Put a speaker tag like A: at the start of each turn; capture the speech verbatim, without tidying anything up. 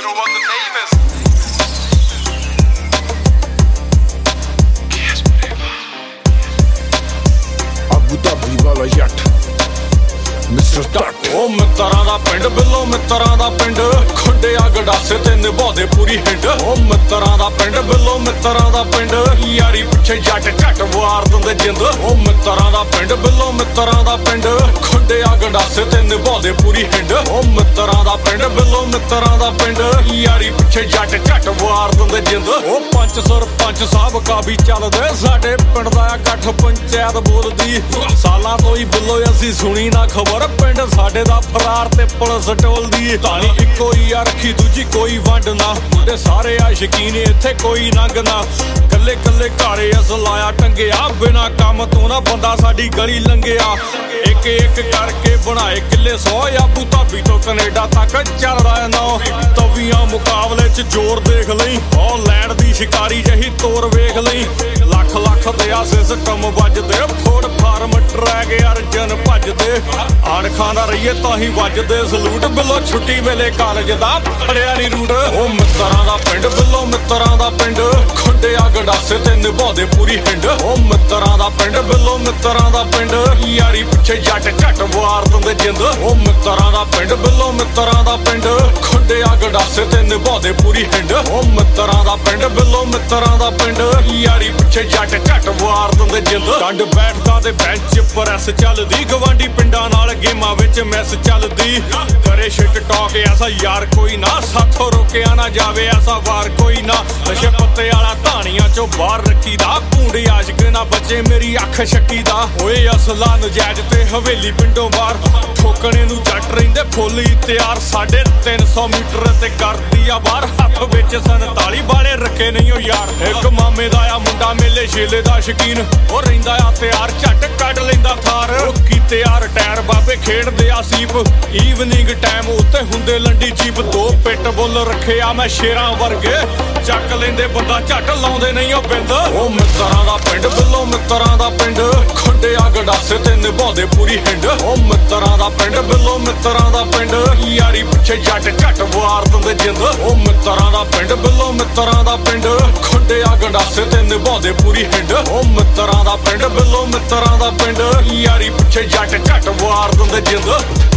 A: know what the name is.
B: Abu Dhabi वाला जट mister टट
C: ओ मित्तरां दा पिंड बिल्लो मित्तरां दा पिंड खुंडिया गंडासे ते निभाउंदे पूरी हिंड ओ मित्तरां दा पिंड बिल्लो मित्तरां दा पिंड यारी पिछे जट झट वार दिंदे जिंद ओ मित्तरां दा पिंड बिल्लो मित्तरां दा पिंड खुंडिया गंडासे ते निभाउंदे पूरी हिंड ओ मित्तरां दा पिंड बिल्लो मित्तरां दा पिंड यारी पिछे जट झट वार दिंदे जिंद ओ पंच सरपंच साहब का भी चलदे साडे पिंड दा इकट्ठ पंचायत बोलदी सालां तो ही बिल्लो असीं सुनी ना खबर पिंड साडे दा फरार ते पुलिस टोलदी कहानी इक्को ही आ रखी दूजी कोई वंड ना मुंडे सारे आ शकीन इत्थे कोई नंग ना कल्ले कल्ले घारे अस लाया टंगिया बिना काम तो ना बंदा साडी गली लंघिया एक एक करके बनाए किले सौ आबू धाबी तो कनेडा तक चलदा नौ तवियां मुकाबले च जोर देख लई ओ लैंड दी शिकारी जही तोर वेख लई लख लख दे सिस्टम वजदे फोड़ फार्म ट्रैक अर्जन भजदे आड़ खाना रहीए ताही वजदे सलूट बिल्लो छुट्टी वेले कालज दा फड़िया नी रूट ओ मित्तरां दा पिंड बिल्लो मित्तरां दा पिंड खुंडिया गंडासे ते निभाउंदे पूरी हिंड ओ मित्तरां दा पिंड बिल्लो मित्तरां दा पिंड यारी पिछे जट झट वार दिंदे जिंद ओ मित्तरां दा पिंड बिल्लो मित्तरां दा पिंड खुंडिया गंडासे ते निभाउंदे पूरी हिंड ओ मित्तरां दा पिंड बिल्लो मित्तरां दा पिंड यारी पिछे जट झट वार दिंदे जिंद डंड बैठदा ते बेंच प्रैस चलदी गवांडी पिंडां नाल गेमां विच मैस चलदी करे शिट टॉक ऐसा यार कोई ना साथों रोकिया ना जावे ऐसा वार कोई ना नशे पत्ते वाला धानियां चो बाहर रखी दा भूंडी आशिक ना बचे मेरी अख छक्की दा ओए असला नजायज ते हवेली पिंडों बाहर ठोकने नू जट रहिंदे फुल ही तैयार साढ़े तीन सौ मीटर ते करदी आ बाहर हथ विच संताली वाले रखे नहीं ओ यार एक मामे दा आ मुंडा मेले छेले दा शकीन ओ रहिंदा आ तैयार झट कढ लैंदा थार ओ कीते यार टायर बाबे खेडदे आ सीप ईवनिंग टाइम उत्ते हुंदे लंडी जीप दो पिट बुल रखे आ मैं शेरां वर्गे ਚੱਕ ਲੈਂਦੇ ਬੰਦਾ ਝੱਟ ਲਾਉਂਦੇ ਨਹੀਂ ਉਹ ਬਿੰਦ ਉਹ ਮਿੱਤਰਾਂ ਦਾ ਪਿੰਡ ਬਿੱਲੋ ਮਿੱਤਰਾਂ ਦਾ ਪਿੰਡ ਖੁੰਡਿਆ ਗੰਡਾਸੇ ਤੇ ਨਿਭਾਉਂਦੇ ਪੂਰੀ ਹਿੰਡ ਉਹ ਮਿੱਤਰਾਂ ਦਾ ਪਿੰਡ ਬਿੱਲੋ ਮਿੱਤਰਾਂ ਦਾ ਪਿੰਡ ਯਾਰੀ ਪਿੱਛੇ ਜੱਟ ਝੱਟ ਵਾਰ ਦਿੰਦੇ ਜਿੰਦ ਉਹ ਮਿੱਤਰਾਂ ਦਾ ਪਿੰਡ ਬਿੱਲੋ ਮਿੱਤਰਾਂ ਦਾ ਪਿੰਡ ਖੁੰਡਿਆ ਗੰਡਾਸੇ ਤੇ ਨਿਭਾਉਂਦੇ ਪੂਰੀ ਹਿੰਡ ਉਹ ਮਿੱਤਰਾਂ ਦਾ ਪਿੰਡ ਬਿੱਲੋ ਮਿੱਤਰਾਂ ਦਾ ਪਿੰਡ ਯਾਰੀ ਪਿੱਛੇ ਜੱਟ ਝੱਟ ਵਾਰ ਦਿੰਦੇ ਜਿੰਦ